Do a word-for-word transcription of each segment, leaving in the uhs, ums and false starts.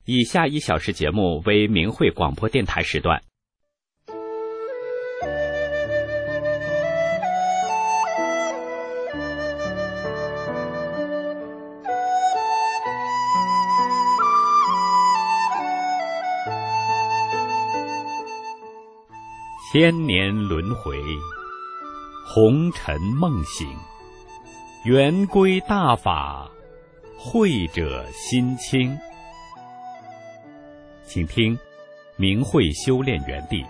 以下一小时节目为明慧广播电台时段。千年轮回，红尘梦醒，圆归大法，慧者心清。请听明慧修炼园地。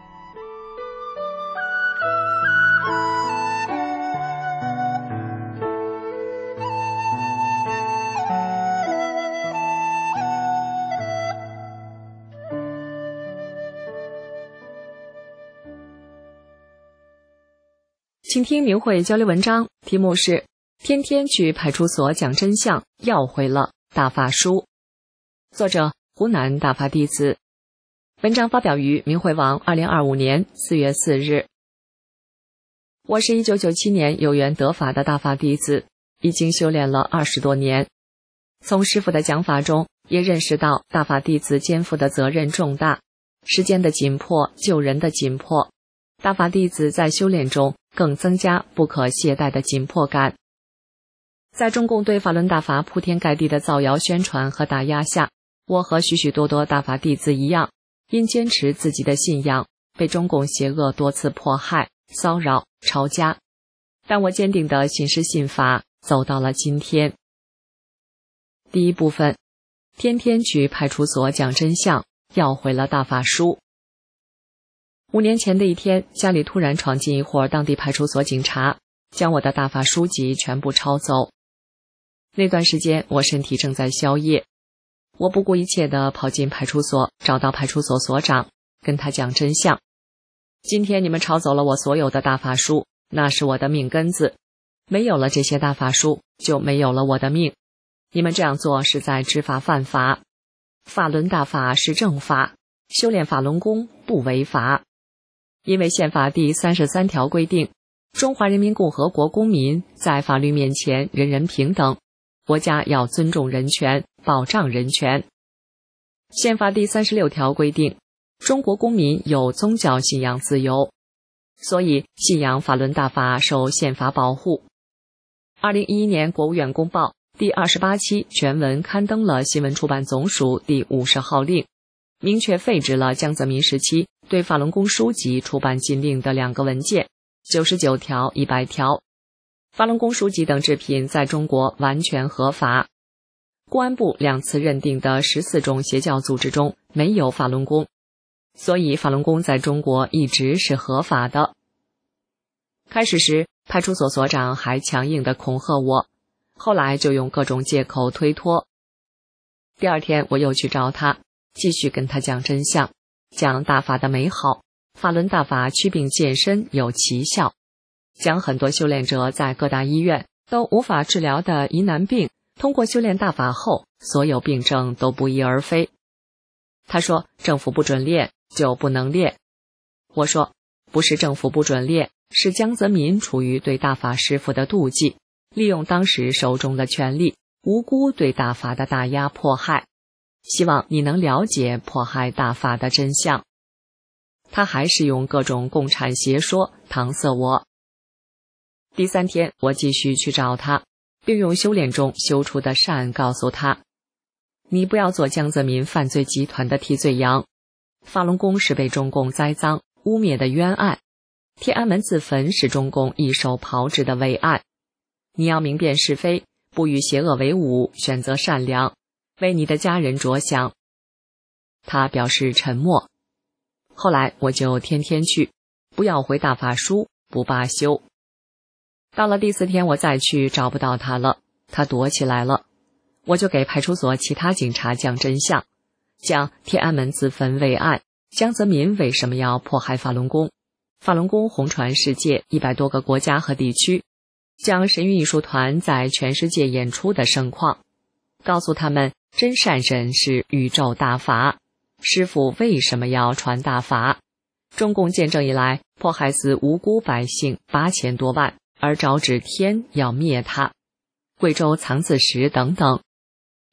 请听明慧交流文章，题目是天天去派出所讲真相，要回了大法书。作者湖南大法弟子。文章发表于明慧网二零二五年四月四日。我是一九九七年有缘得法的大法弟子，已经修炼了二十多年。从师父的讲法中，也认识到大法弟子肩负的责任重大，时间的紧迫，救人的紧迫。大法弟子在修炼中更增加不可懈怠的紧迫感。在中共对法轮大法铺天盖地的造谣宣传和打压下，我和许许多多大法弟子一样，因坚持自己的信仰，被中共邪恶多次迫害、骚扰、抄家。但我坚定地信师信法，走到了今天。第一部分，天天去派出所讲真相，要回了大法书。五年前的一天，家里突然闯进一伙当地派出所警察，将我的大法书籍全部抄走。那段时间我身体正在消业，我不顾一切地跑进派出所，找到派出所所长，跟他讲真相。今天你们抄走了我所有的大法书，那是我的命根子，没有了这些大法书，就没有了我的命。你们这样做是在知法犯法。法轮大法是正法，修炼法轮功不违法。因为宪法第三十三条规定，中华人民共和国公民在法律面前人人平等，国家要尊重人权，保障人权。宪法第三十六条规定，中国公民有宗教信仰自由，所以信仰法轮大法受宪法保护。二零一一年国务院公报第二十八期全文刊登了新闻出版总署第五十号令，明确废止了江泽民时期对法轮功书籍出版禁令的两个文件，九十九条、一百条。法轮功书籍等制品在中国完全合法。公安部两次认定的十四种邪教组织中没有法轮功，所以法轮功在中国一直是合法的。开始时，派出所所长还强硬地恐吓我，后来就用各种借口推脱。第二天我又去找他，继续跟他讲真相，讲大法的美好，法轮大法祛病健身有奇效，讲很多修炼者在各大医院都无法治疗的疑难病，通过修炼大法后，所有病症都不翼而飞。他说政府不准练就不能练。我说不是政府不准练，是江泽民出于对大法师父的妒忌，利用当时手中的权力，无辜对大法的打压迫害。希望你能了解迫害大法的真相。他还是用各种共产邪说搪塞我。第三天我继续去找他，并用修炼中修出的善告诉他，你不要做江泽民犯罪集团的替罪羊。法轮功是被中共栽赃污蔑的冤案，天安门自焚是中共一手炮制的伪案。你要明辨是非，不与邪恶为伍，选择善良，为你的家人着想。他表示沉默。后来我就天天去，不要回大法书，不罢休。到了第四天我再去，找不到他了，他躲起来了。我就给派出所其他警察讲真相，讲天安门自焚伪案，江泽民为什么要迫害法轮功，法轮功红传世界一百多个国家和地区，讲神韵艺术团在全世界演出的盛况，告诉他们真善神是宇宙大法，师父为什么要传大法？中共建政以来，迫害死无辜百姓八千多万，而招致天要灭他。贵州藏字石等等，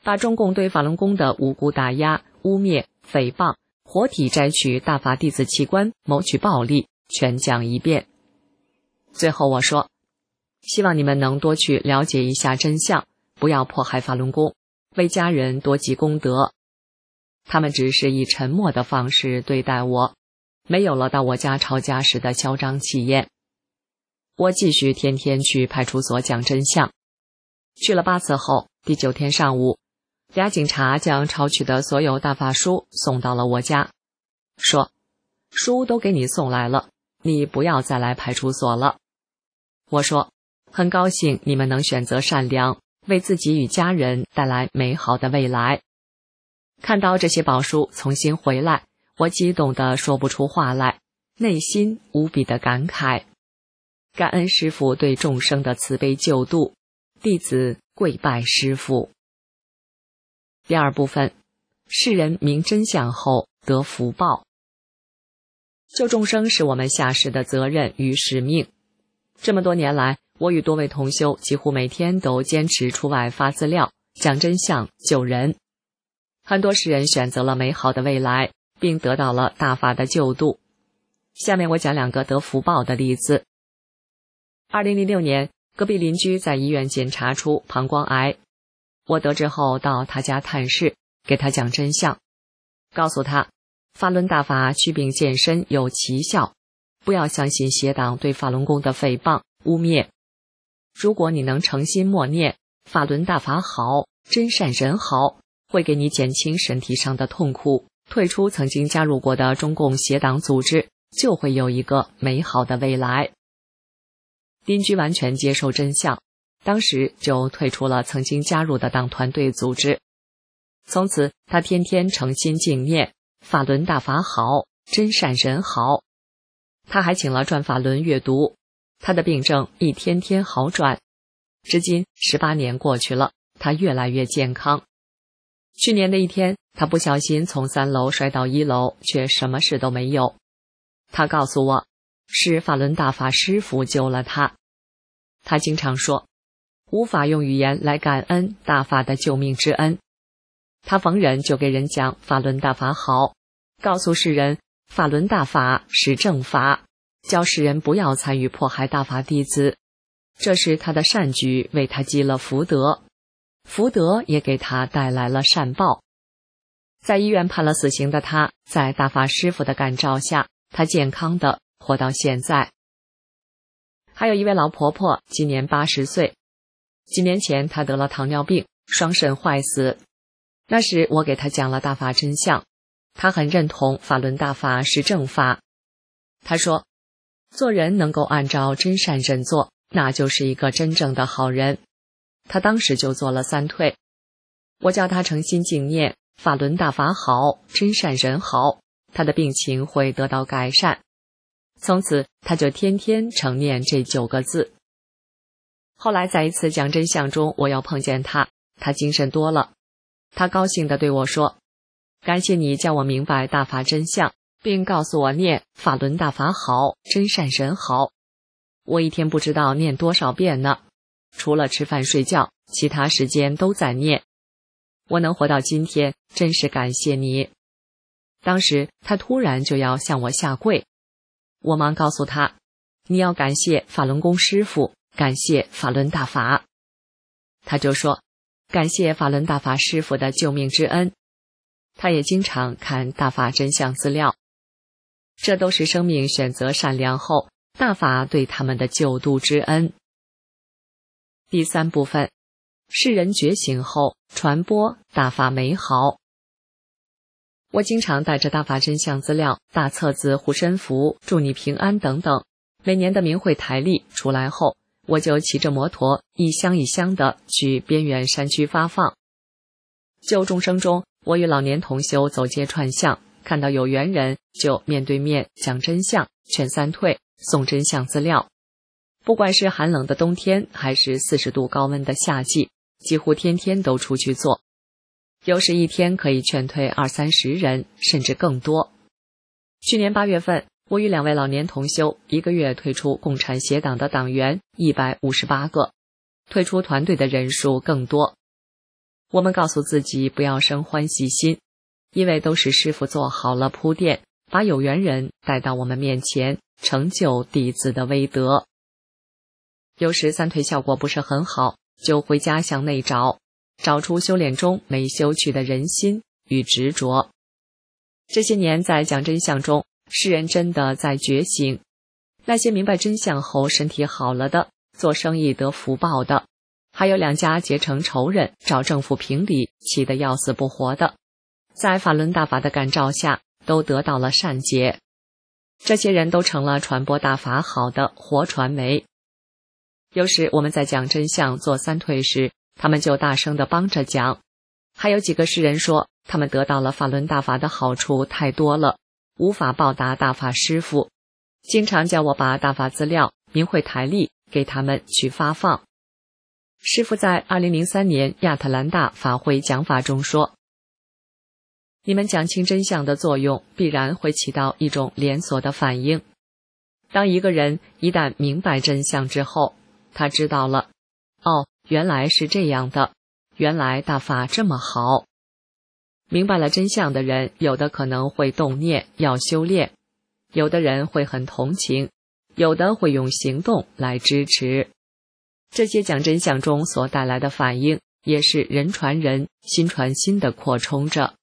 把中共对法轮功的无辜打压、污蔑、诽谤，活体摘取大法弟子器官，谋取暴利，全讲一遍。最后我说，希望你们能多去了解一下真相，不要迫害法轮功，为家人多积功德。他们只是以沉默的方式对待我，没有了到我家吵架时的嚣张气焰。我继续天天去派出所讲真相。去了八次后，第九天上午，俩警察将抄取的所有大法书送到了我家，说，书都给你送来了，你不要再来派出所了。我说，很高兴你们能选择善良，为自己与家人带来美好的未来。看到这些宝书重新回来，我激动得说不出话来，内心无比的感慨。感恩师父对众生的慈悲救度，弟子跪拜师父。第二部分，世人明真相后得福报。救众生是我们下士的责任与使命。这么多年来，我与多位同修几乎每天都坚持出外发资料，讲真相，救人。很多世人选择了美好的未来，并得到了大法的救度。下面我讲两个得福报的例子。二零零六年，隔壁邻居在医院检查出膀胱癌，我得知后到他家探视，给他讲真相，告诉他法轮大法祛病健身有奇效，不要相信邪党对法轮功的诽谤污蔑。如果你能诚心默念法轮大法好，真善人好，会给你减轻身体上的痛苦，退出曾经加入过的中共邪党组织，就会有一个美好的未来。邻居完全接受真相，当时就退出了曾经加入的党团队组织。从此他天天诚心敬念法轮大法好，真善人好。他还请了转法轮阅读，他的病症一天天好转。至今十八年过去了，他越来越健康。去年的一天，他不小心从三楼摔到一楼，却什么事都没有。他告诉我，是法轮大法师父救了他。他经常说，无法用语言来感恩大法的救命之恩。他逢人就给人讲法轮大法好，告诉世人法轮大法是正法，教世人不要参与迫害大法弟子。这是他的善举，为他积了福德，福德也给他带来了善报。在医院判了死刑的他，在大法师父的感召下，他健康的活到现在。还有一位老婆婆，今年八十岁。几年前她得了糖尿病，双肾坏死。那时我给她讲了大法真相，她很认同法轮大法是正法。她说，做人能够按照真善忍做，那就是一个真正的好人。她当时就做了三退。我叫她诚心敬念法轮大法好，真善人好，她的病情会得到改善。从此他就天天承念这九个字。后来在一次讲真相中，我要碰见他，他精神多了。他高兴地对我说，感谢你叫我明白大法真相，并告诉我念法轮大法好，真善人好。我一天不知道念多少遍呢，除了吃饭睡觉，其他时间都在念。我能活到今天，真是感谢你。当时他突然就要向我下跪，我忙告诉他，你要感谢法轮功师父，感谢法轮大法。他就说，感谢法轮大法师父的救命之恩。他也经常看大法真相资料，这都是生命选择善良后，大法对他们的救度之恩。第三部分，世人觉醒后传播大法美好。我经常带着大法真相资料、大册子、护身符、祝你平安等等。每年的明慧台历出来后，我就骑着摩托一箱一箱的去边远山区发放。救众生中，我与老年同修走街串巷，看到有缘人就面对面讲真相，劝三退，送真相资料。不管是寒冷的冬天，还是四十度高温的夏季，几乎天天都出去做。有时一天可以劝退二三十人，甚至更多。去年八月份，我与两位老年同修，一个月退出共产邪党的党员一百五十八个，退出团队的人数更多。 我们告诉自己不要生欢喜心，因为都是师父做好了铺垫，把有缘人带到我们面前，成就弟子的威德。有时三退效果不是很好，就回家向内找，找出修炼中没修去的人心与执着。这些年在讲真相中，世人真的在觉醒。那些明白真相后身体好了的，做生意得福报的，还有两家结成仇人，找政府评理，气得要死不活的，在法轮大法的感召下，都得到了善解。这些人都成了传播大法好的活传媒。有时我们在讲真相做三退时，他们就大声地帮着讲。还有几个世人说，他们得到了法轮大法的好处太多了，无法报答大法师父，经常叫我把大法资料、明慧台历给他们去发放。师父在二零零三年亚特兰大法会讲法中说，你们讲清真相的作用必然会起到一种连锁的反应。当一个人一旦明白真相之后，他知道了，哦，原来是这样的，原来大法这么好。明白了真相的人，有的可能会动念要修炼，有的人会很同情，有的会用行动来支持。这些讲真相中所带来的反应，也是人传人，心传心的扩充着。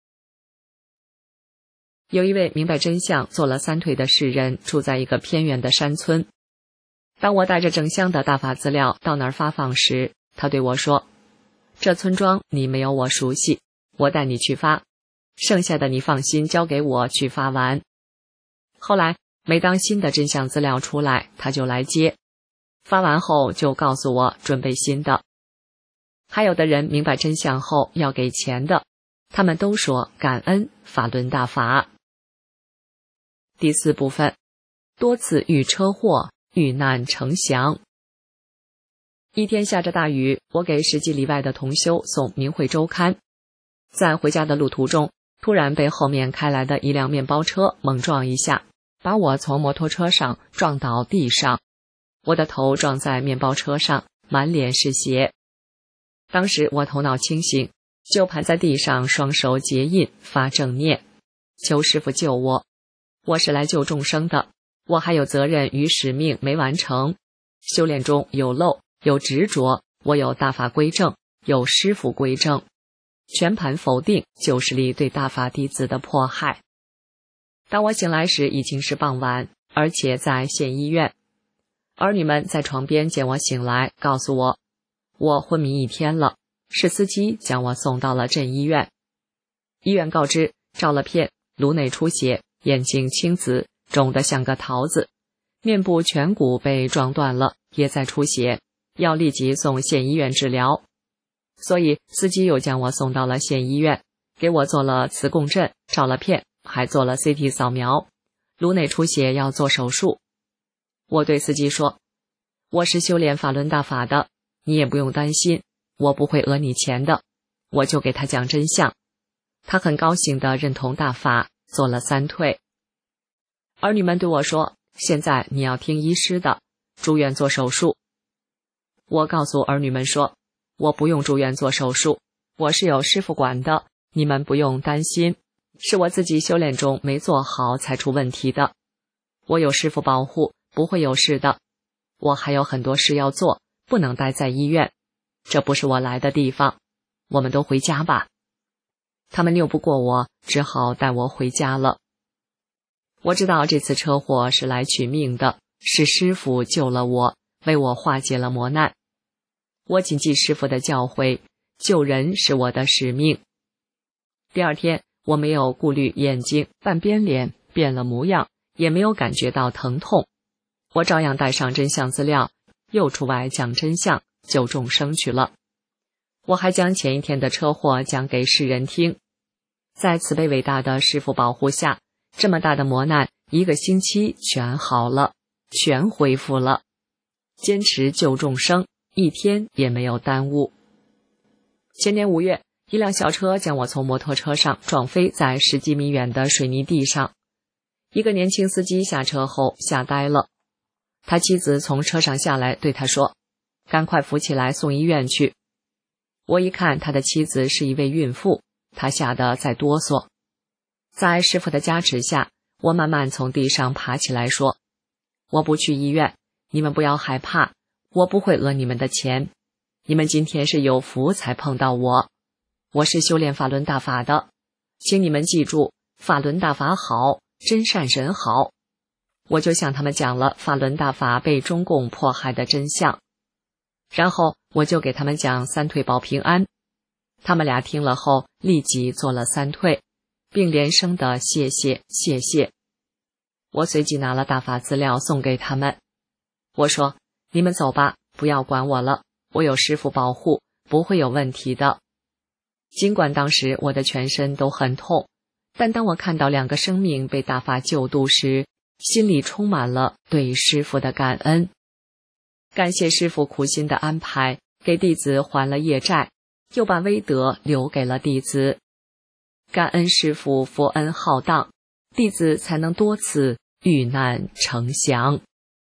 有一位明白真相做了三退的世人，住在一个偏远的山村。当我带着整箱的大法资料到那儿发放时，他对我说，这村庄你没有我熟悉，我带你去发，剩下的你放心交给我去发完。后来每当新的真相资料出来，他就来接，发完后就告诉我准备新的。还有的人明白真相后要给钱的，他们都说感恩法轮大法。第四部分，多次遇车祸，遇难成祥。一天下着大雨，我给十几里外的同修送《明慧周刊》，在回家的路途中，突然被后面开来的一辆面包车猛撞一下，把我从摩托车上撞倒地上，我的头撞在面包车上，满脸是血。当时我头脑清醒，就盘在地上，双手结印发正念，求师父救我。我是来救众生的，我还有责任与使命没完成。修炼中有漏，有执着，我有大法归正，有师父归正，全盘否定旧势力对大法弟子的迫害。当我醒来时已经是傍晚，而且在县医院。儿女们在床边见我醒来，告诉我我昏迷一天了，是司机将我送到了镇医院。医院告知照了片，颅内出血，眼睛青紫，肿得像个桃子，面部颧骨被撞断了，也在出血，要立即送县医院治疗。所以司机又将我送到了县医院，给我做了磁共振，照了片，还做了 C T 扫描，颅内出血要做手术。我对司机说，我是修炼法轮大法的，你也不用担心，我不会讹你钱的。我就给他讲真相，他很高兴地认同大法，做了三退。儿女们对我说，现在你要听医师的，住院做手术。我告诉儿女们说，我不用住院做手术，我是有师父管的，你们不用担心，是我自己修炼中没做好才出问题的，我有师父保护，不会有事的。我还有很多事要做，不能待在医院，这不是我来的地方，我们都回家吧。他们拗不过我，只好带我回家了。我知道这次车祸是来取命的，是师父救了我，为我化解了磨难。我谨记师父的教诲，救人是我的使命。第二天，我没有顾虑眼睛半边脸变了模样，也没有感觉到疼痛。我照样带上真相资料，又出外讲真相，救众生去了。我还将前一天的车祸讲给世人听。在慈悲伟大的师父保护下，这么大的磨难，一个星期全好了，全恢复了。坚持救众生，一天也没有耽误。前年五月，一辆小车将我从摩托车上撞飞在十几米远的水泥地上。一个年轻司机下车后吓呆了，他妻子从车上下来对他说，赶快扶起来送医院去。 我一看他的妻子是一位孕妇，他吓得在哆嗦。在师傅的加持下，我慢慢从地上爬起来说，我不去医院，你们不要害怕，我不会讹你们的钱。你们今天是有福才碰到我，我是修炼法轮大法的，请你们记住，法轮大法好，真善神好。我就向他们讲了法轮大法被中共迫害的真相，然后我就给他们讲三退保平安。他们俩听了后立即做了三退，并连声的谢谢谢谢。我随即拿了大法资料送给他们，我说，你们走吧，不要管我了，我有师父保护，不会有问题的。尽管当时我的全身都很痛，但当我看到两个生命被大法救度时，心里充满了对师父的感恩。感谢师父苦心的安排，给弟子还了业债，又把威德留给了弟子。感恩师父佛恩浩荡，弟子才能多次遇难成祥。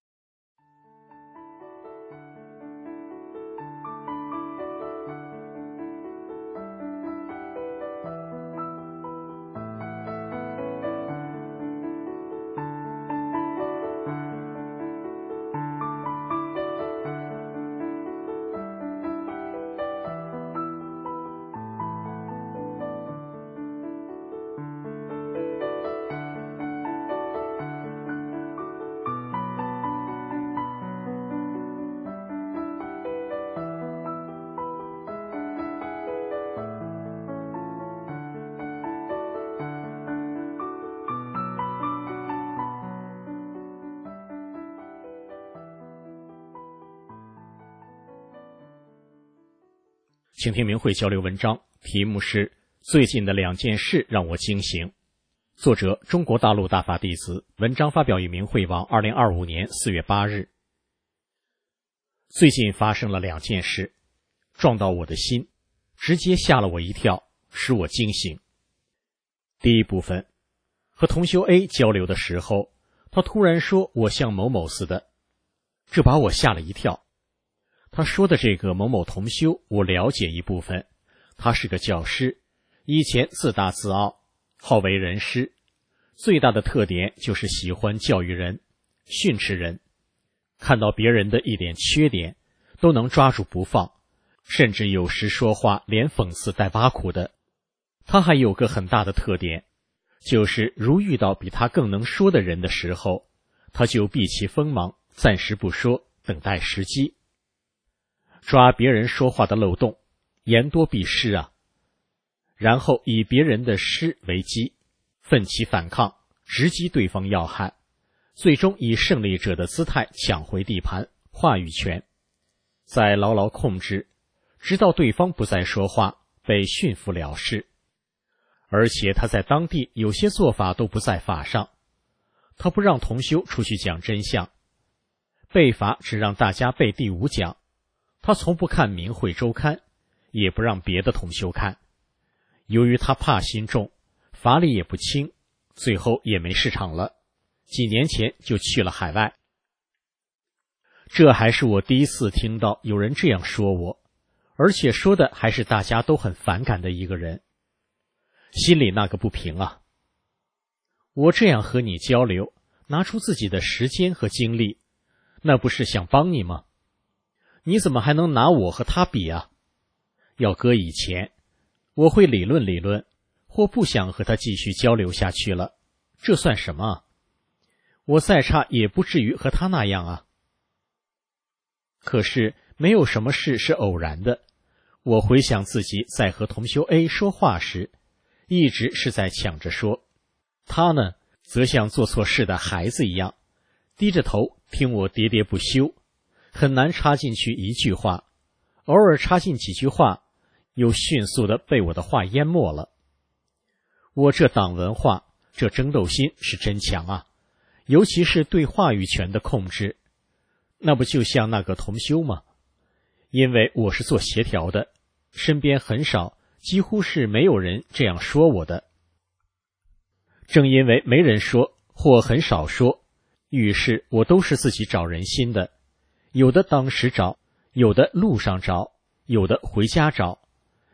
请听明慧交流文章，题目是最近的两件事让我惊醒。作者中国大陆大法弟子，文章发表于明慧网二零二五年四月八日。最近发生了两件事，撞到我的心，直接吓了我一跳，使我惊醒。第一部分，和同修 A 交流的时候，他突然说我像某某似的，这把我吓了一跳。他说的这个某某同修，我了解一部分，他是个教师，以前自大自傲，好为人师，最大的特点就是喜欢教育人，训斥人，看到别人的一点缺点都能抓住不放，甚至有时说话连讽刺带挖苦的。他还有个很大的特点，就是如遇到比他更能说的人的时候，他就避其锋芒，暂时不说，等待时机，抓别人说话的漏洞，言多必失啊，然后以别人的失为基，奋起反抗，直击对方要害，最终以胜利者的姿态抢回地盘、话语权，再牢牢控制，直到对方不再说话，被驯服了事。而且他在当地有些做法都不在法上，他不让同修出去讲真相，背法只让大家背第五讲，他从不看明慧周刊，也不让别的同修看。由于他怕心重，法力也不轻，最后也没市场了，几年前就去了海外。这还是我第一次听到有人这样说我，而且说的还是大家都很反感的一个人，心里那个不平啊。我这样和你交流，拿出自己的时间和精力，那不是想帮你吗？你怎么还能拿我和他比啊？要搁以前，我会理论理论，或不想和他继续交流下去了，这算什么啊？我再差也不至于和他那样啊。可是没有什么事是偶然的，我回想自己在和同修 A 说话时，一直是在抢着说，他呢，则像做错事的孩子一样，低着头听我喋喋不休，很难插进去一句话，偶尔插进几句话，又迅速地被我的话淹没了。我这党文化，这争斗心是真强啊，尤其是对话语权的控制，那不就像那个同修吗？因为我是做协调的，身边很少，几乎是没有人这样说我的。正因为没人说，或很少说，于是我都是自己找人心的，有的当时找，有的路上找，有的回家找，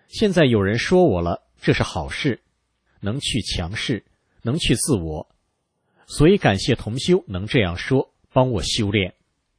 现在有人说我了，这是好事，能去强势，能去自我，所以感谢同修能这样说，帮我修炼。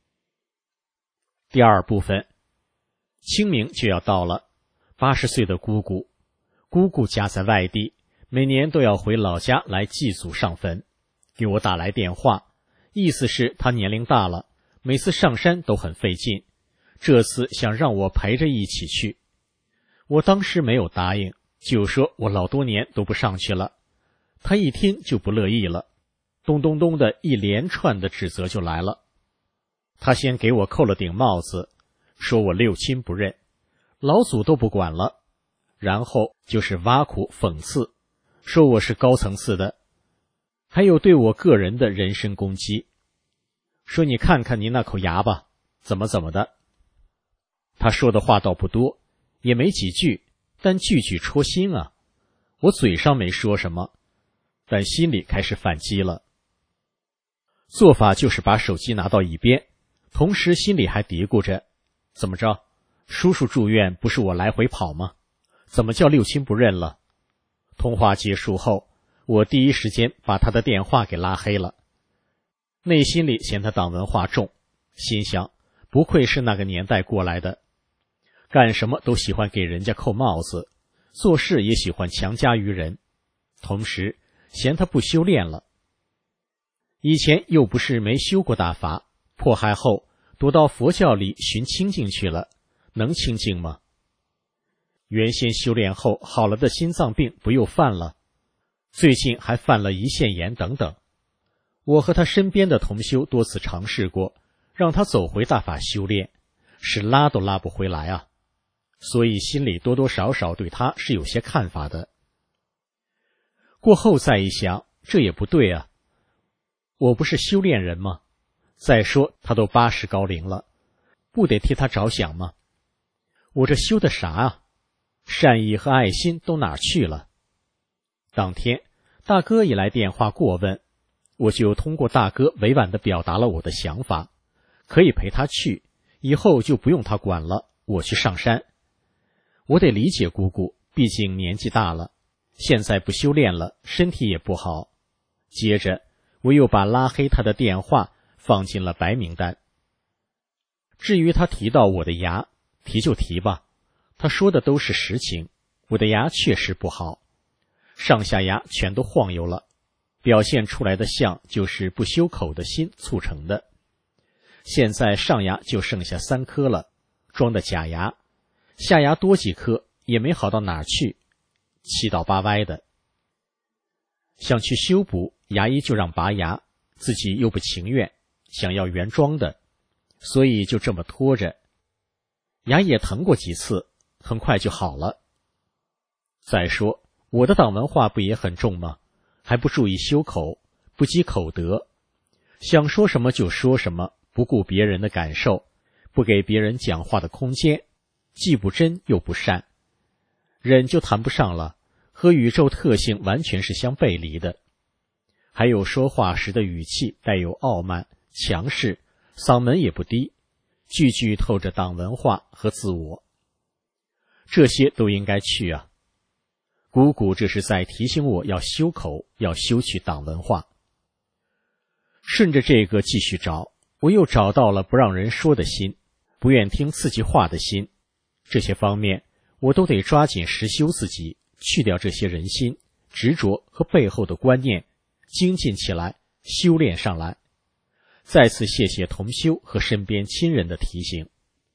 第二部分，清明就要到了，八十岁的姑姑，姑姑家在外地，每年都要回老家来祭祖上坟，给我打来电话，意思是她年龄大了，每次上山都很费劲，这次想让我陪着一起去。我当时没有答应，就说我老多年都不上去了。她一听就不乐意了，咚咚咚的一连串的指责就来了。她先给我扣了顶帽子，说我六亲不认，老祖都不管了，然后就是挖苦讽刺，说我是高层次的，还有对我个人的人身攻击，说你看看你那口牙吧，怎么怎么的。他说的话倒不多，也没几句，但句句戳心啊。我嘴上没说什么，但心里开始反击了。做法就是把手机拿到一边，同时心里还嘀咕着，怎么着，叔叔住院不是我来回跑吗？怎么叫六亲不认了？通话结束后，我第一时间把他的电话给拉黑了。内心里嫌他党文化重，心想不愧是那个年代过来的，干什么都喜欢给人家扣帽子，做事也喜欢强加于人，同时嫌他不修炼了。以前又不是没修过大法，迫害后躲到佛教里寻清净去了，能清净吗？原先修炼后好了的心脏病不又犯了，最近还犯了胰腺炎等等。我和他身边的同修多次尝试过，让他走回大法修炼，是拉都拉不回来啊，所以心里多多少少对他是有些看法的。过后再一想，这也不对啊，我不是修炼人吗？再说他都八十高龄了，不得替他着想吗？我这修的啥啊？善意和爱心都哪儿去了？当天大哥一来电话过问，我就通过大哥委婉地表达了我的想法，可以陪他去，以后就不用他管了，我去上山。我得理解姑姑，毕竟年纪大了，现在不修炼了，身体也不好。接着我又把拉黑他的电话放进了白名单。至于他提到我的牙，提就提吧，他说的都是实情，我的牙确实不好，上下牙全都晃悠了，表现出来的像就是不修口的心促成的。现在上牙就剩下三颗了，装的假牙，下牙多几颗也没好到哪儿去，七倒八歪的。想去修补，牙医就让拔牙，自己又不情愿，想要原装的，所以就这么拖着。牙也疼过几次，很快就好了。再说我的党文化不也很重吗？还不注意修口，不积口德，想说什么就说什么，不顾别人的感受，不给别人讲话的空间，既不真又不善，忍就谈不上了，和宇宙特性完全是相背离的。还有说话时的语气带有傲慢、强势，嗓门也不低，句句透着党文化和自我。这些都应该去啊。姑姑这是在提醒我要修口，要修去党文化。顺着这个继续找，我又找到了不让人说的心，不愿听刺激话的心，这些方面我都得抓紧实修自己，去掉这些人心、执着和背后的观念，精进起来，修炼上来。再次谢谢同修和身边亲人的提醒。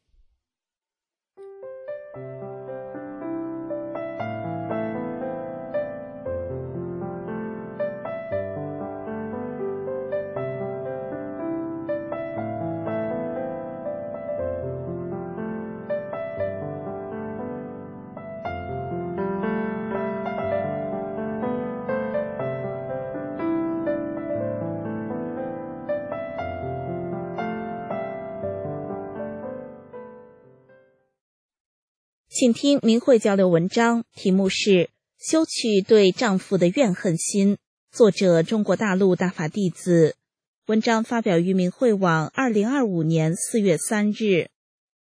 请听明慧交流文章，题目是修去对丈夫的怨恨心，作者中国大陆大法弟子。文章发表于明慧网二零二五年四月三日。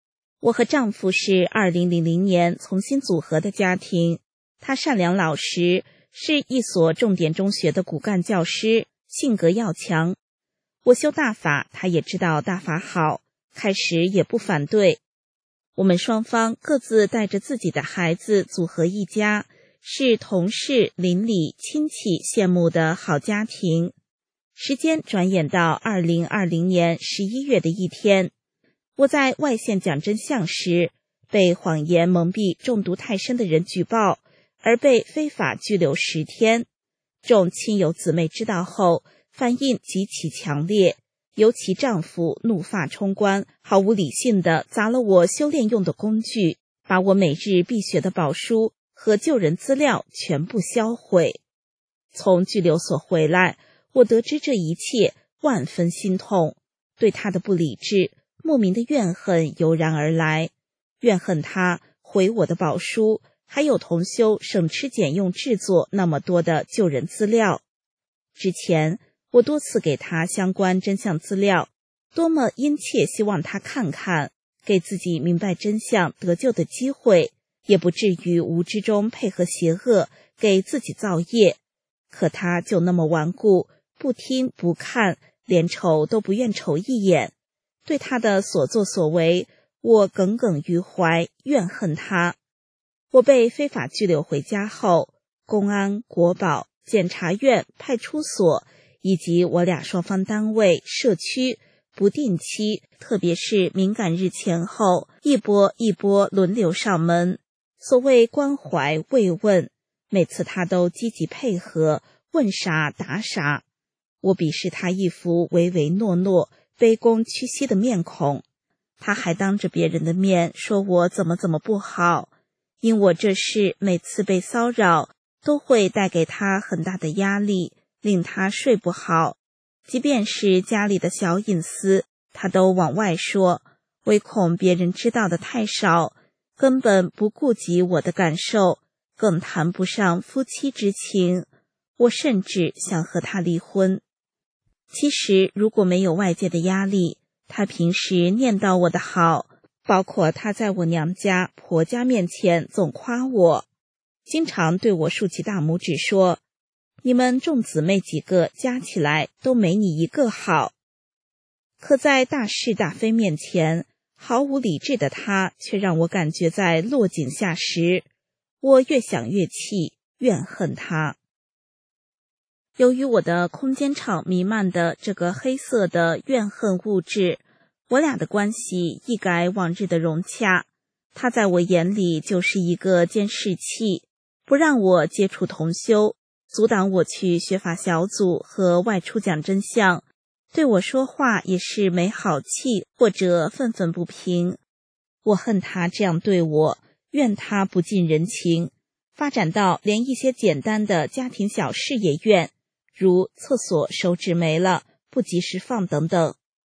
我和丈夫是二零零零年重新组合的家庭，他善良老实，是一所重点中学的骨干教师，性格要强。我修大法，他也知道大法好，开始也不反对。我们双方各自带着自己的孩子组合一家，是同事、邻里、亲戚羡慕的好家庭。时间转眼到二零二零年十一月的一天，我在外县讲真相时，被谎言蒙蔽中毒太深的人举报，而被非法拘留十天。众亲友姊妹知道后，反应极其强烈，尤其丈夫怒发冲冠，毫无理性地砸了我修炼用的工具，把我每日必学的宝书和救人资料全部销毁。从拘留所回来，我得知这一切，万分心痛，对他的不理智、莫名的怨恨油然而来，怨恨他毁我的宝书，还有同修省吃俭用制作那么多的救人资料。之前我多次给他相关真相资料，多么殷切希望他看看，给自己明白真相得救的机会，也不至于无知中配合邪恶，给自己造业。可他就那么顽固，不听不看，连瞅都不愿瞅一眼。对他的所作所为，我耿耿于怀，怨恨他。我被非法拘留回家后，公安、国保、检察院、派出所以及我俩双方单位、社区不定期，特别是敏感日前后，一波一波轮流上门，所谓关怀慰问，每次他都积极配合，问啥答啥。我鄙视他一副唯唯诺诺、卑躬屈膝的面孔。他还当着别人的面说我怎么怎么不好，因我这事每次被骚扰都会带给他很大的压力，令他睡不好。即便是家里的小隐私，他都往外说，唯恐别人知道的太少，根本不顾及我的感受，更谈不上夫妻之情。我甚至想和他离婚。其实如果没有外界的压力，他平时念叨我的好，包括他在我娘家婆家面前总夸我，经常对我竖起大拇指说，你们众姊妹几个加起来都没你一个好。可在大是大非面前，毫无理智的他却让我感觉在落井下石。我越想越气，怨恨他。由于我的空间场弥漫的这个黑色的怨恨物质，我俩的关系一改往日的融洽。他在我眼里就是一个监视器，不让我接触同修，阻挡我去学法小组和外出讲真相，对我说话也是没好气或者愤愤不平。我恨他这样对我，怨他不近人情，发展到连一些简单的家庭小事也怨，如厕所手纸没了，不及时放等等。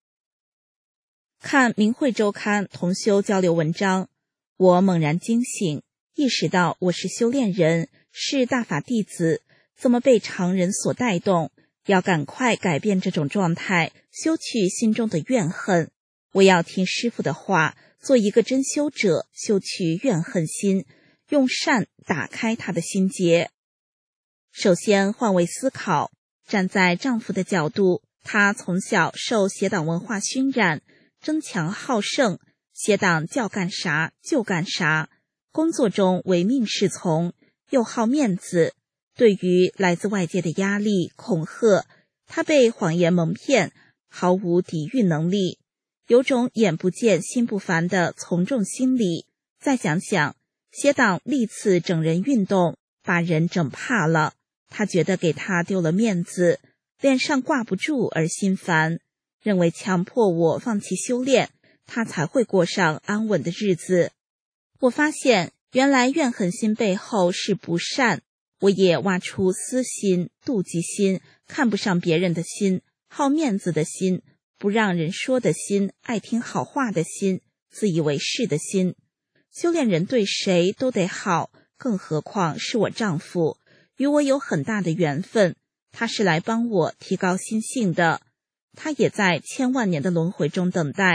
看明慧周刊同修交流文章，我猛然惊醒，意识到我是修炼人，是大法弟子，怎么被常人所带动，要赶快改变这种状态，修去心中的怨恨。我要听师父的话，做一个真修者，修去怨恨心，用善打开他的心结。首先换位思考，站在丈夫的角度，他从小受邪党文化熏染，争强好胜，邪党叫干啥就干啥，工作中唯命是从，又好面子。对于来自外界的压力、恐吓，他被谎言蒙骗，毫无抵御能力，有种眼不见心不烦的从众心理。再想想，邪党历次整人运动，把人整怕了，他觉得给他丢了面子，脸上挂不住而心烦，认为强迫我放弃修炼，他才会过上安稳的日子。我发现原来怨恨心背后是不善，我也挖出私心、妒忌心、看不上别人的心、好面子的心、不让人说的心、爱听好话的心、自以为是的心。修炼人对谁都得好，更何况是我丈夫，与我有很大的缘分，他是来帮我提高心性的。他也在千万年的轮回中等待，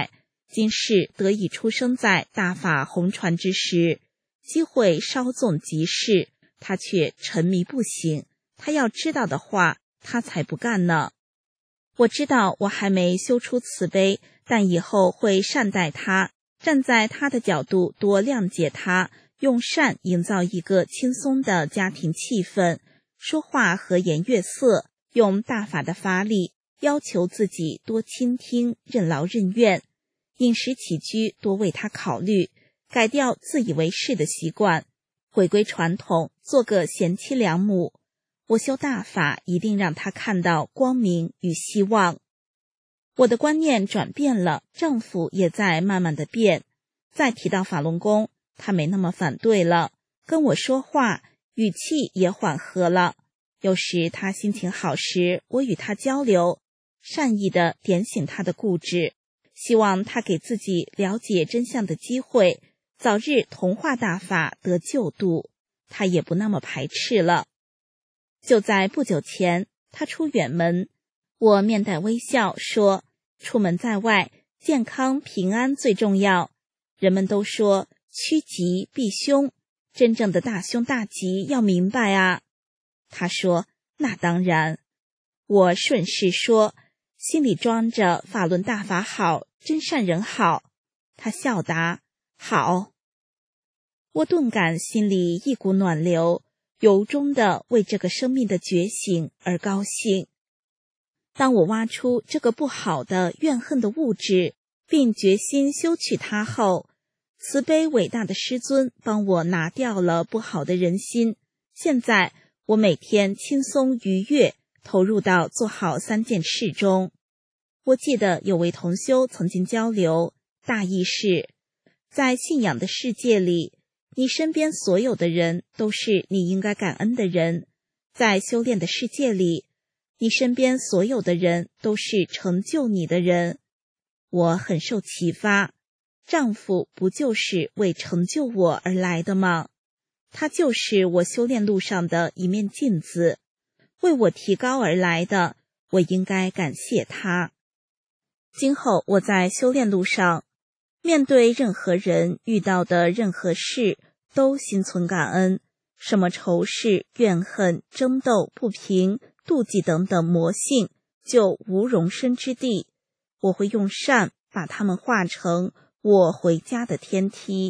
今世得以出生在大法红传之时，机会稍纵即逝，他却沉迷不醒。他要知道的话，他才不干呢。我知道我还没修出慈悲，但以后会善待他，站在他的角度多谅解他，用善营造一个轻松的家庭气氛，说话和颜悦色，用大法的法理要求自己多倾听，任劳任怨，饮食起居多为他考虑，改掉自以为是的习惯，回归传统，做个贤妻良母。我修大法一定让他看到光明与希望。我的观念转变了，丈夫也在慢慢的变。再提到法轮功，他没那么反对了，跟我说话语气也缓和了。有时他心情好时，我与他交流，善意的点醒他的固执，希望他给自己了解真相的机会，早日同化大法得救度，他也不那么排斥了。就在不久前，他出远门，我面带微笑说，出门在外，健康平安最重要。人们都说趋吉避凶，真正的大凶大吉要明白啊。他说，那当然。我顺势说，心里装着法轮大法好，真善人好。他笑答，好。我顿感心里一股暖流，由衷的为这个生命的觉醒而高兴。当我挖出这个不好的怨恨的物质，并决心修去它后，慈悲伟大的师尊帮我拿掉了不好的人心。现在我每天轻松愉悦，投入到做好三件事中。我记得有位同修曾经交流，大意是，在信仰的世界里，你身边所有的人都是你应该感恩的人，在修炼的世界里，你身边所有的人都是成就你的人。我很受启发，丈夫不就是为成就我而来的吗？他就是我修炼路上的一面镜子，为我提高而来的，我应该感谢他。今后我在修炼路上，面对任何人遇到的任何事，都心存感恩，什么仇视、怨恨、争斗、不平、妒忌等等魔性，就无容身之地。我会用善把它们化成我回家的天梯。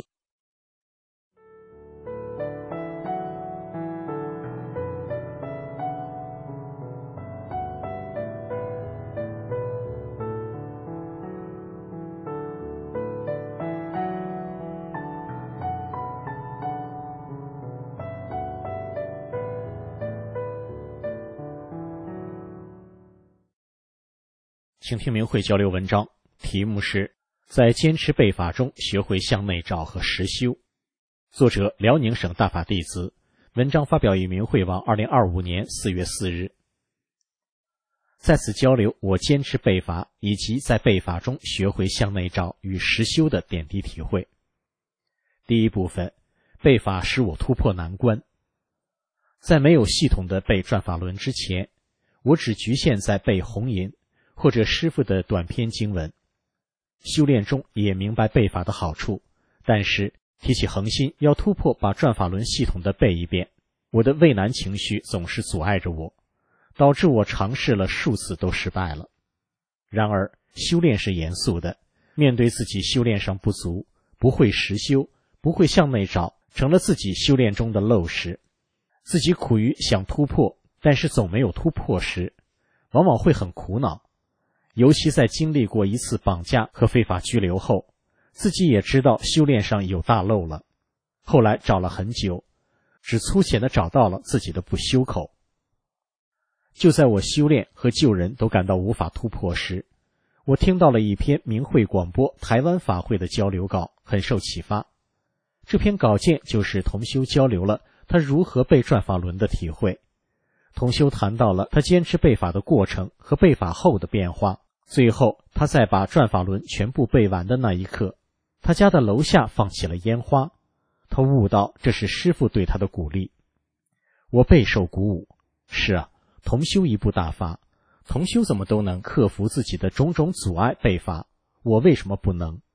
请听明慧交流文章，题目是在坚持背法中学会向内找和实修。作者辽宁省大法弟子，文章发表于明慧网二零二五年四月四日。在此交流我坚持背法以及在背法中学会向内找与实修的点滴体会。第一部分，背法使我突破难关。在没有系统的背转法轮之前，我只局限在背红吟或者师父的短篇经文。修炼中也明白背法的好处，但是提起恒心要突破把转法轮系统的背一遍，我的畏难情绪总是阻碍着我，导致我尝试了数次都失败了。然而修炼是严肃的，面对自己修炼上不足，不会实修，不会向内找，成了自己修炼中的陋习。自己苦于想突破，但是总没有突破时，往往会很苦恼。尤其在经历过一次绑架和非法拘留后，自己也知道修炼上有大漏了。后来找了很久，只粗浅地找到了自己的不修口。就在我修炼和救人都感到无法突破时，我听到了一篇明慧广播台湾法会的交流稿，很受启发。这篇稿件就是同修交流了他如何背转法轮的体会。同修谈到了他坚持背法的过程和背法后的变化。最后他在把转法轮全部背完的那一刻，他家的楼下放起了烟花，他悟到这是师父对他的鼓励。我备受鼓舞。是啊，同修一部大法，同修怎么都能克服自己的种种阻碍背法，我为什么不能？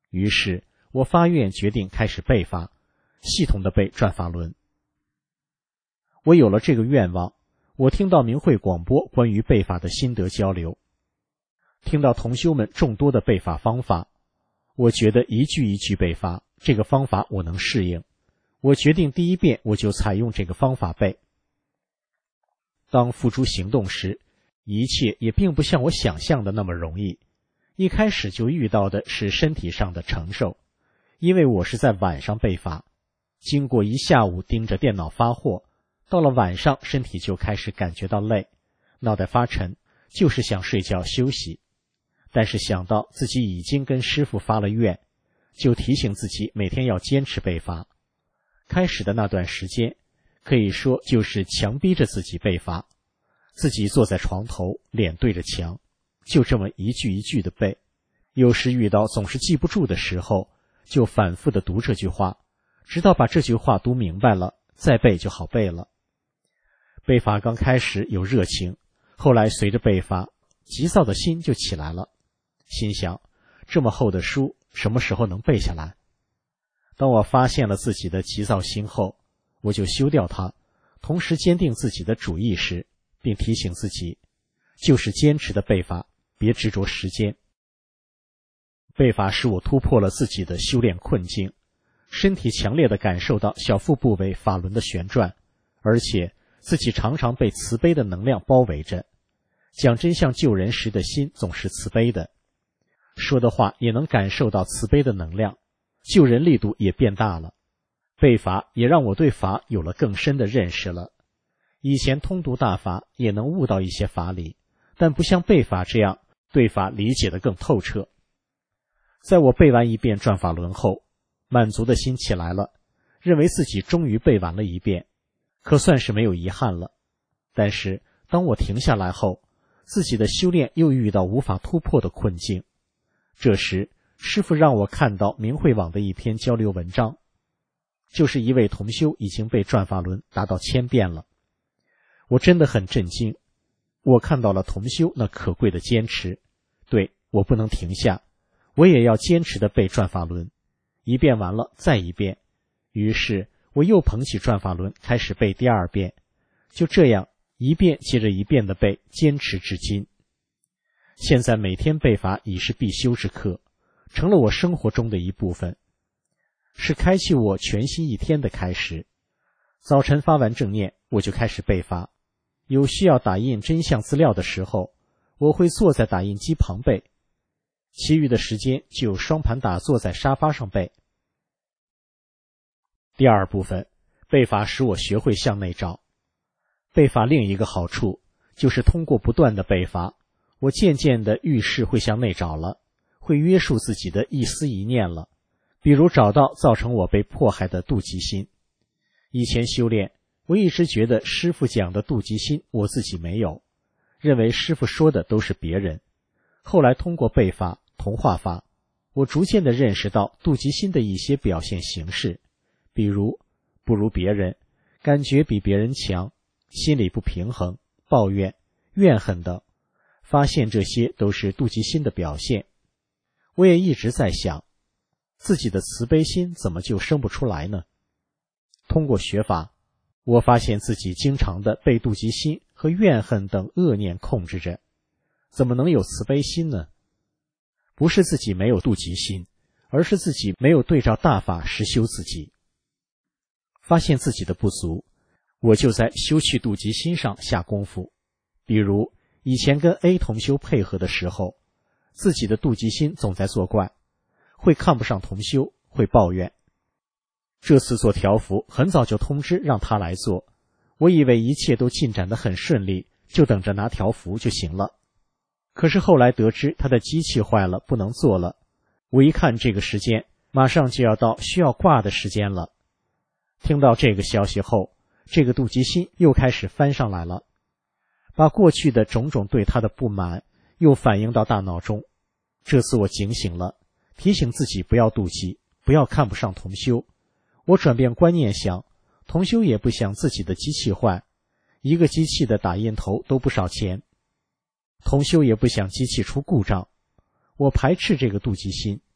于是我发愿决定开始背法，系统的背转法轮。我有了这个愿望，我听到明慧广播关于背法的心得交流，听到同修们众多的背法方法，我觉得一句一句背法，这个方法我能适应。我决定第一遍我就采用这个方法背。当付诸行动时，一切也并不像我想象的那么容易。一开始就遇到的是身体上的承受，因为我是在晚上背法，经过一下午盯着电脑发货，到了晚上身体就开始感觉到累，脑袋发沉，就是想睡觉休息。但是想到自己已经跟师父发了愿，就提醒自己每天要坚持背法。开始的那段时间，可以说就是强逼着自己背法，自己坐在床头，脸对着墙，就这么一句一句的背。有时遇到总是记不住的时候，就反复的读这句话，直到把这句话读明白了，再背就好背了。背法刚开始有热情，后来随着背法，急躁的心就起来了，心想这么厚的书什么时候能背下来？当我发现了自己的急躁心后，我就修掉它，同时坚定自己的主意识，并提醒自己，就是坚持的背法，别执着时间。背法使我突破了自己的修炼困境，身体强烈地感受到小腹部位法轮的旋转，而且自己常常被慈悲的能量包围着。讲真相救人时的心总是慈悲的，说的话也能感受到慈悲的能量，救人力度也变大了。背法也让我对法有了更深的认识了。以前通读大法也能悟到一些法理，但不像背法这样对法理解得更透彻。在我背完一遍转法轮后，满足的心起来了，认为自己终于背完了一遍，可算是没有遗憾了。但是当我停下来后，自己的修炼又遇到无法突破的困境。这时师父让我看到明慧网的一篇交流文章，就是一位同修已经被转法轮达到千遍了。我真的很震惊，我看到了同修那可贵的坚持。对，我不能停下，我也要坚持地背转法轮，一遍完了再一遍。于是我又捧起转法轮开始背第二遍，就这样一遍接着一遍地背，坚持至今。现在每天背法已是必修之课，成了我生活中的一部分，是开启我全新一天的开始。早晨发完正念，我就开始背法。有需要打印真相资料的时候，我会坐在打印机旁背，其余的时间就双盘打坐在沙发上背。第二部分，背法使我学会向内找。背法另一个好处就是通过不断的背法，我渐渐的遇事会向内找了，会约束自己的一思一念了。比如找到造成我被迫害的妒忌心。以前修炼，我一直觉得师父讲的妒忌心我自己没有，认为师父说的都是别人。后来通过背法、同化法，我逐渐地认识到妒忌心的一些表现形式，比如不如别人，感觉比别人强，心里不平衡、抱怨、怨恨等，发现这些都是妒忌心的表现。我也一直在想，自己的慈悲心怎么就生不出来呢？通过学法，我发现自己经常的被妒忌心和怨恨等恶念控制着，怎么能有慈悲心呢？不是自己没有妒忌心，而是自己没有对照大法实修自己。发现自己的不足，我就在修去妒忌心上下功夫。比如以前跟 A 同修配合的时候，自己的妒忌心总在作怪，会看不上同修，会抱怨。这次做调伏很早就通知让他来做，我以为一切都进展得很顺利，就等着拿调伏就行了。可是后来得知他的机器坏了，不能做了。我一看这个时间，马上就要到需要挂的时间了。听到这个消息后，这个妒忌心又开始翻上来了，把过去的种种对他的不满又反映到大脑中。这次我警醒了，提醒自己不要妒忌，不要看不上同修。我转变观念想，同修也不想自己的机器坏，一个机器的打印头都不少钱，同修也不想机器出故障。我排斥这个妒忌心，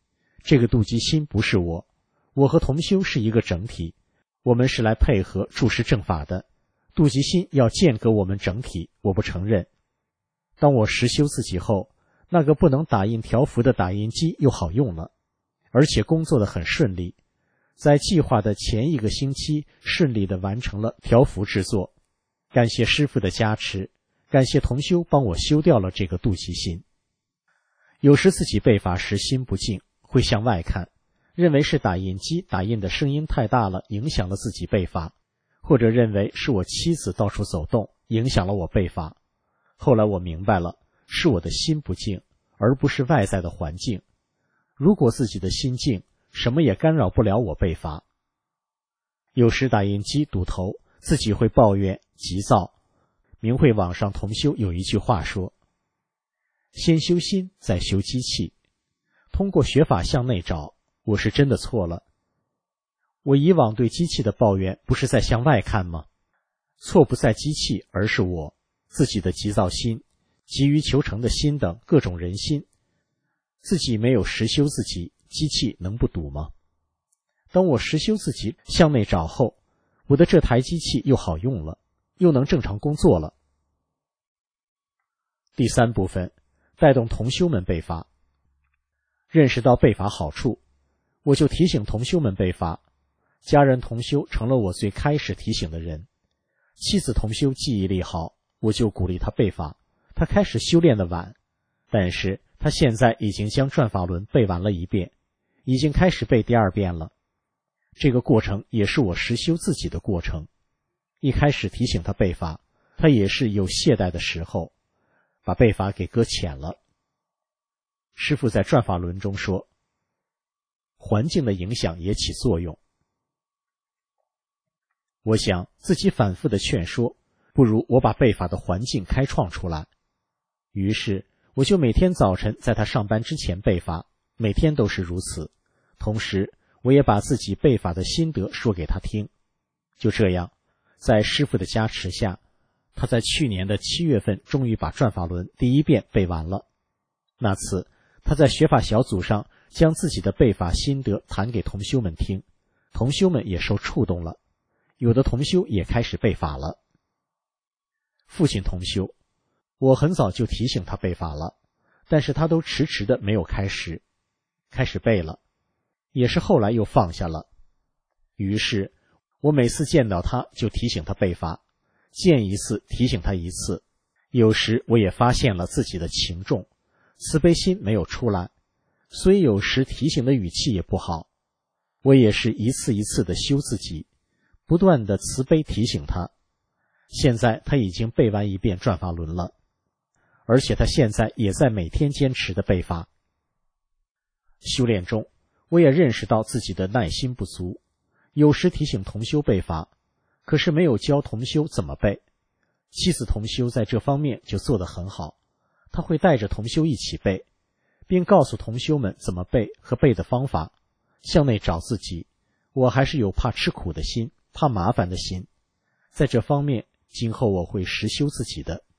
这个妒忌心不是我，我和同修是一个整体，我们是来配合注释正法的，妒忌心要间隔我们整体，我不承认。当我实修自己后，那个不能打印条幅的打印机又好用了，而且工作得很顺利，在计划的前一个星期顺利地完成了条幅制作。感谢师父的加持，感谢同修帮我修掉了这个妒忌心。有时自己背法时心不静，会向外看，认为是打印机打印的声音太大了，影响了自己背法，或者认为是我妻子到处走动，影响了我背法。后来我明白了，是我的心不静，而不是外在的环境。如果自己的心静，什么也干扰不了我背法。有时打印机堵头，自己会抱怨急躁。明慧网上同修有一句话说，先修心，再修机器。通过学法向内找，我是真的错了。我以往对机器的抱怨不是在向外看吗？错不在机器，而是我自己的急躁心、急于求成的心等各种人心。自己没有实修自己，机器能不堵吗？当我实修自己向内找后，我的这台机器又好用了，又能正常工作了。第三部分，带动同修们背法。认识到背法好处，我就提醒同修们背法。家人同修成了我最开始提醒的人。妻子同修记忆力好，我就鼓励他背法。他开始修炼的晚，但是他现在已经将转法轮背完了一遍，已经开始背第二遍了。这个过程也是我实修自己的过程。一开始提醒他背法，他也是有懈怠的时候，把背法给搁浅了。师父在转法轮中说，环境的影响也起作用。我想自己反复的劝说，不如我把背法的环境开创出来。于是我就每天早晨在他上班之前背法，每天都是如此。同时我也把自己背法的心得说给他听。就这样，在师父的加持下，他在去年的七月份终于把转法轮第一遍背完了。那次他在学法小组上将自己的背法心得谈给同修们听，同修们也受触动了，有的同修也开始背法了。父亲同修，我很早就提醒他背法了，但是他都迟迟的没有开始。开始背了，也是后来又放下了。于是我每次见到他就提醒他背法，见一次提醒他一次。有时我也发现了自己的情重，慈悲心没有出来，所以有时提醒的语气也不好。我也是一次一次的修自己，不断的慈悲提醒他。现在他已经背完一遍转法轮了，而且他现在也在每天坚持的背法。修炼中，我也认识到自己的耐心不足，有时提醒同修背法，可是没有教同修怎么背。妻子同修在这方面就做得很好，他会带着同修一起背，并告诉同修们怎么背和背的方法。向内找自己，我还是有怕吃苦的心，怕麻烦的心。在这方面，今后我会实修自己的。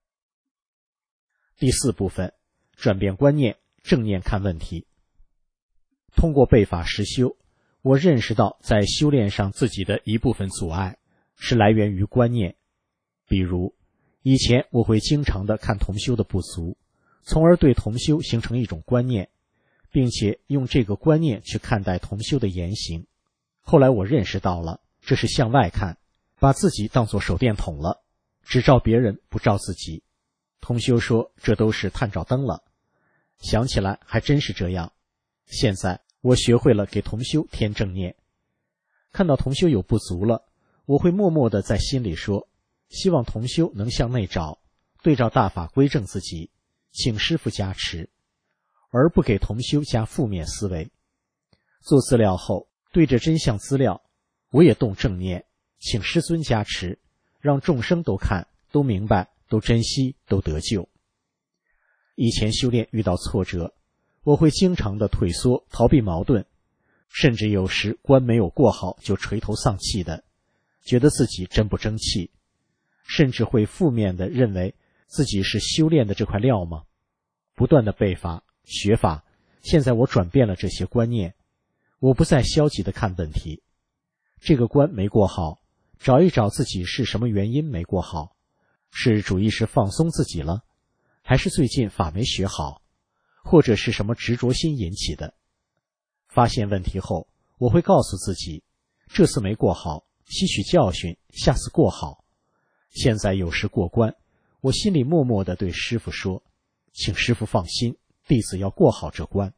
第四部分，转变观念，正念看问题。通过背法实修，我认识到在修炼上自己的一部分阻碍是来源于观念。比如以前我会经常的看同修的不足，从而对同修形成一种观念，并且用这个观念去看待同修的言行。后来我认识到了，这是向外看，把自己当作手电筒了，只照别人不照自己。同修说这都是探照灯了，想起来还真是这样。现在我学会了给同修添正念，看到同修有不足了，我会默默地在心里说，希望同修能向内找，对照大法归正自己，请师父加持，而不给同修加负面思维。做资料后，对着真相资料，我也动正念，请师尊加持，让众生都看，都明白，都珍惜，都得救。以前修炼遇到挫折，我会经常的退缩，逃避矛盾，甚至有时关没有过好就垂头丧气的，觉得自己真不争气，甚至会负面的认为自己是修炼的这块料吗？不断的背法学法， 现在我转变了这些观念，我不再消极地看问题。这个关没过好，找一找自己是什么原因没过好，是主意识放松自己了，还是最近法没学好，或者是什么执着心引起的。发现问题后，我会告诉自己，这次没过好，吸取教训，下次过好。现在有时过关，我心里默默地对师父说，请师父放心，弟子要过好这关。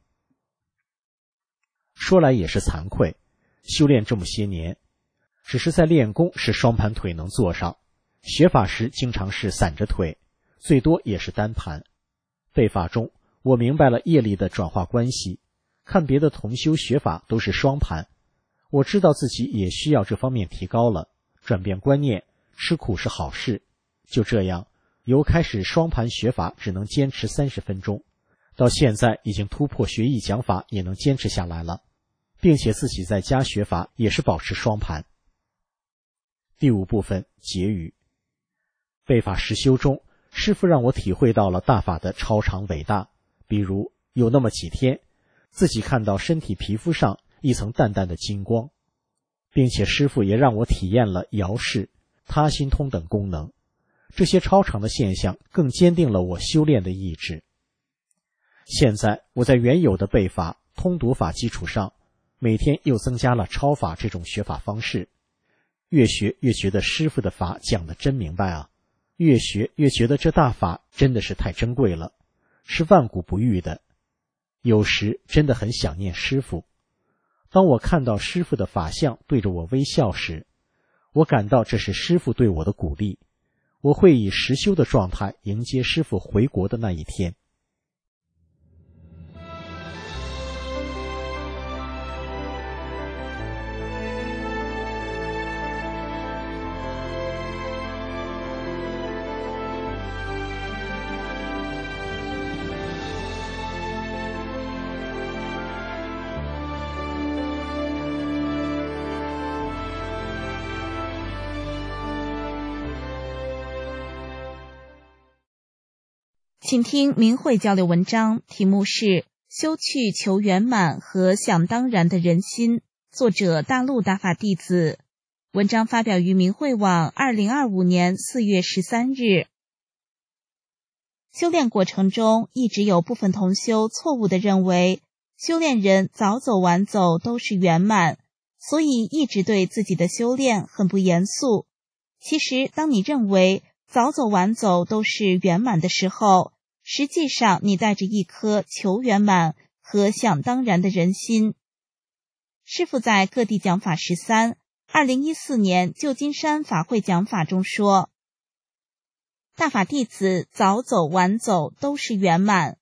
说来也是惭愧，修炼这么些年，只是在练功是双盘腿能坐上，学法时经常是散着腿，最多也是单盘。背法中，我明白了业力的转化关系，看别的同修学法都是双盘，我知道自己也需要这方面提高了，转变观念，吃苦是好事。就这样，由开始双盘学法只能坚持三十分钟，到现在已经突破学艺讲法也能坚持下来了，并且自己在家学法也是保持双盘。第五部分结语。背法实修中，师父让我体会到了大法的超常伟大，比如有那么几天，自己看到身体皮肤上一层淡淡的金光，并且师父也让我体验了遥视、他心通等功能。这些超常的现象更坚定了我修炼的意志。现在我在原有的背法、通读法基础上，每天又增加了超法这种学法方式。越学越觉得师父的法讲得真明白啊，越学越觉得这大法真的是太珍贵了，是万古不遇的。有时真的很想念师父。当我看到师父的法相对着我微笑时，我感到这是师父对我的鼓励，我会以实修的状态迎接师父回国的那一天。 请听明慧交流文章，题目是修去求圆满和想当然的人心，作者大陆大法弟子。文章发表于明慧网二零二五年四月十三日。修炼过程中，一直有部分同修错误地认为修炼人早走晚走都是圆满，所以一直对自己的修炼很不严肃。其实当你认为早走晚走都是圆满的时候，实际上你带着一颗求圆满和想当然的人心。师父在各地讲法十三，二零一四年旧金山法会讲法中说，大法弟子早走晚走都是圆满。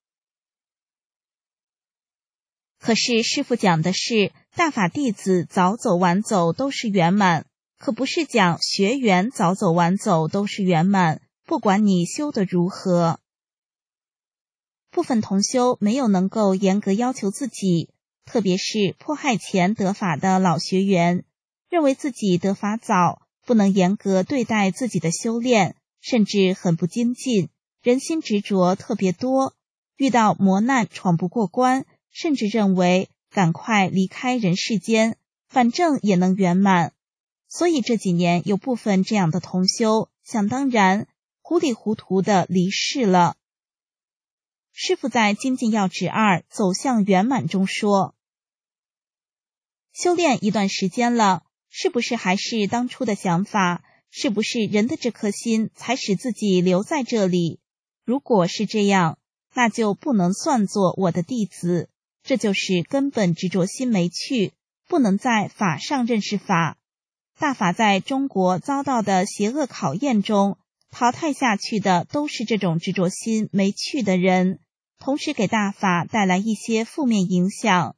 可是师父讲的是大法弟子早走晚走都是圆满，可不是讲学员早走晚走都是圆满，不管你修得如何。部分同修没有能够严格要求自己，特别是迫害前得法的老学员，认为自己得法早，不能严格对待自己的修炼，甚至很不精进，人心执着特别多，遇到磨难闯不过关，甚至认为赶快离开人世间，反正也能圆满。所以这几年有部分这样的同修，想当然糊里糊涂的离世了。师父在精进要旨二走向圆满中说，修炼一段时间了，是不是还是当初的想法？是不是人的这颗心才使自己留在这里？如果是这样，那就不能算作我的弟子，这就是根本执着心没去，不能在法上认识法。大法在中国遭到的邪恶考验中，淘汰下去的都是这种执着心没去的人，同时给大法带来一些负面影响。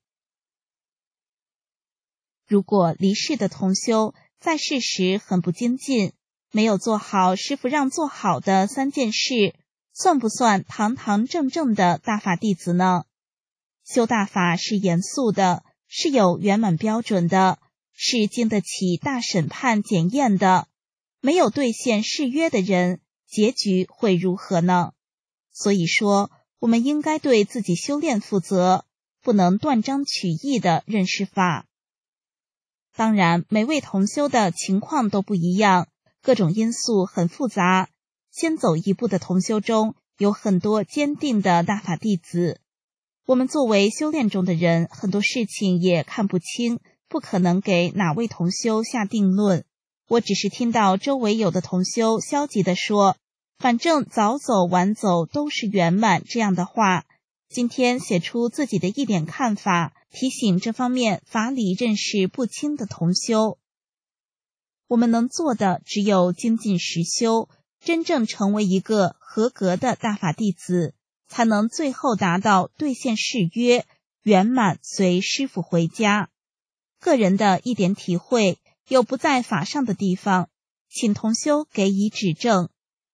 如果离世的同修在世时很不精进，没有做好师父让做好的三件事，算不算堂堂正正的大法弟子呢？修大法是严肃的，是有圆满标准的，是经得起大审判检验的。没有兑现誓约的人，结局会如何呢？所以说，我们应该对自己修炼负责， 不能断章取义的认识法。当然，每位同修的情况都不一样，各种因素很复杂。先走一步的同修中有很多坚定的大法弟子。我们作为修炼中的人，很多事情也看不清，不可能给哪位同修下定论。我只是听到周围有的同修消极地说，反正早走晚走都是圆满这样的话。今天写出自己的一点看法，提醒这方面法理认识不清的同修。我们能做的只有精进实修，真正成为一个合格的大法弟子，才能最后达到兑现誓约，圆满随师父回家。个人的一点体会，有不在法上的地方，请同修给予指正。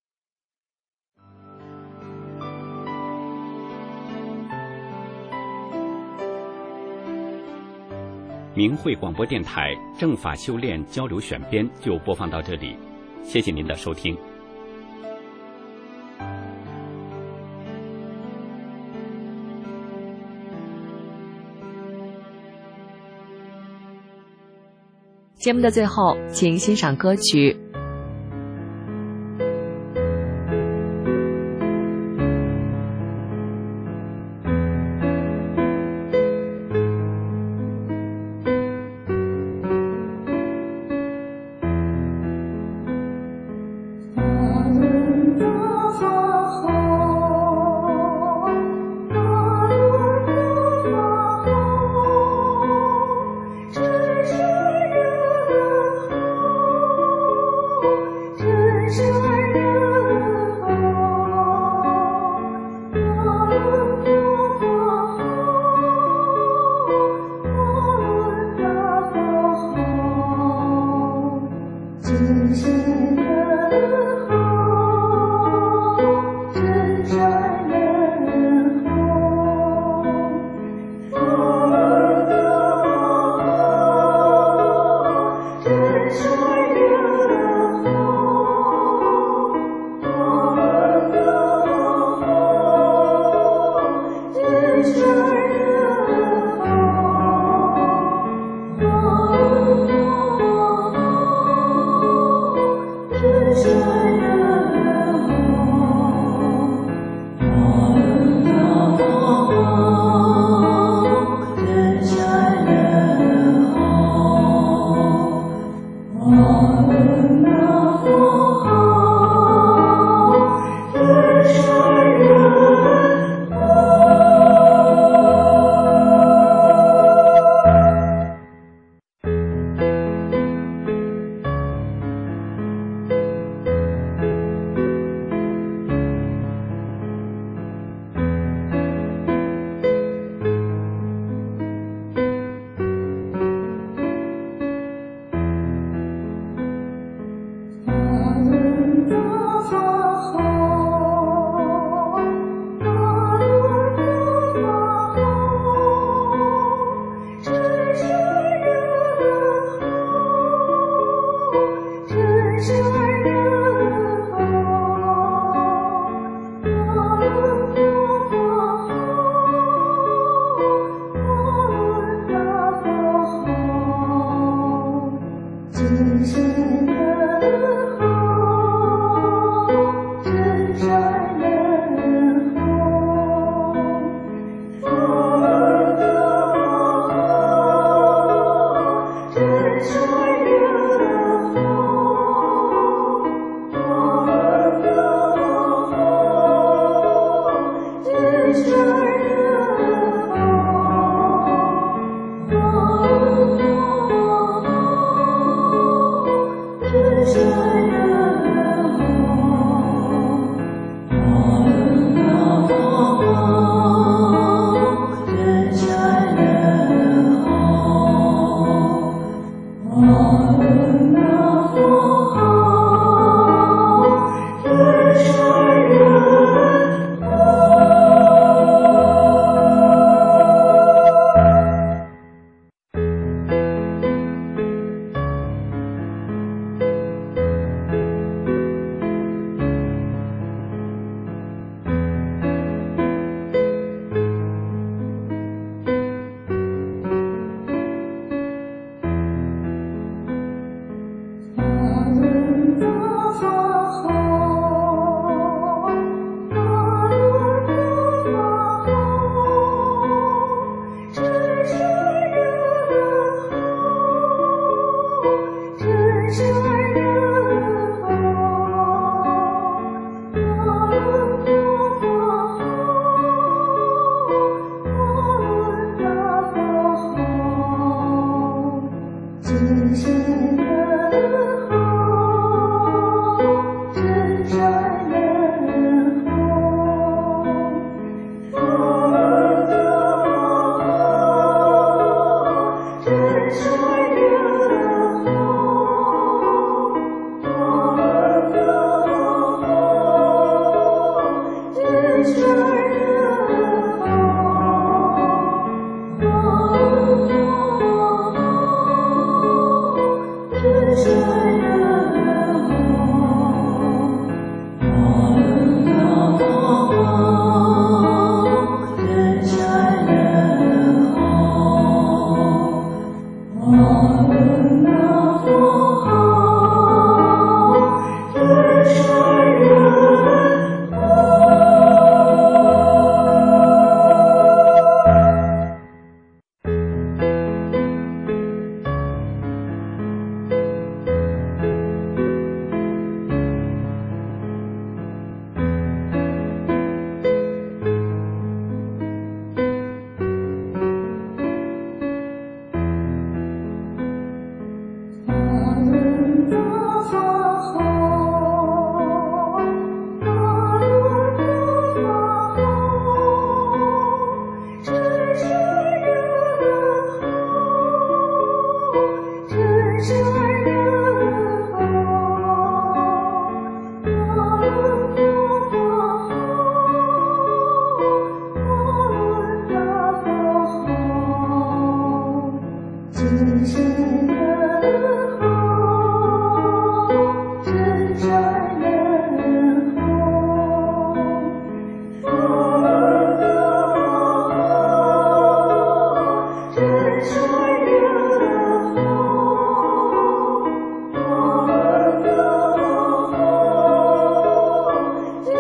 明慧广播电台正法修炼交流选编就播放到这里，谢谢您的收听。 节目的最后，请欣赏歌曲。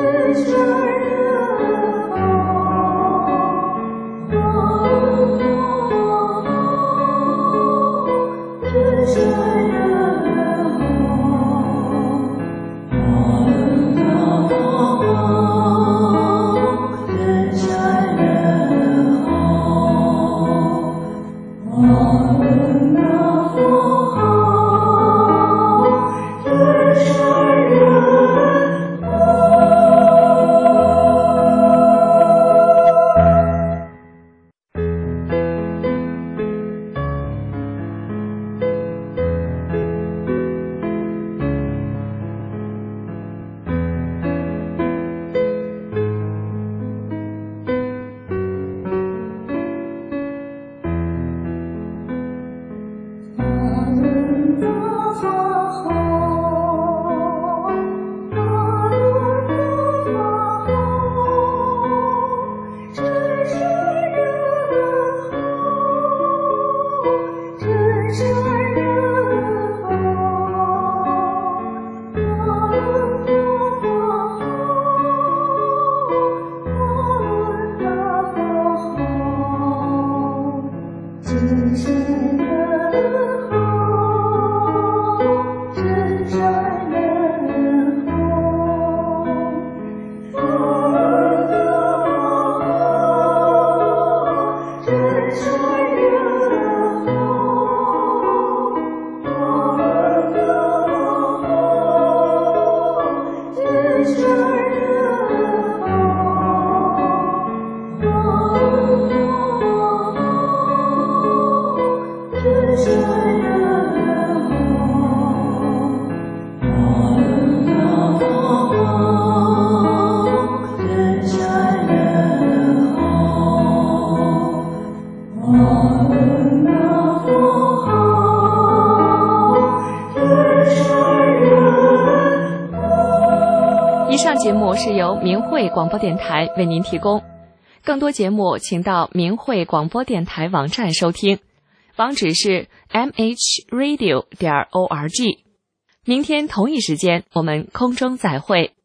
以上节目是由明慧广播电台为您提供，更多节目请到明慧广播电台网站收听，网址是 m h radio 点 org。明天同一时间我们空中再会。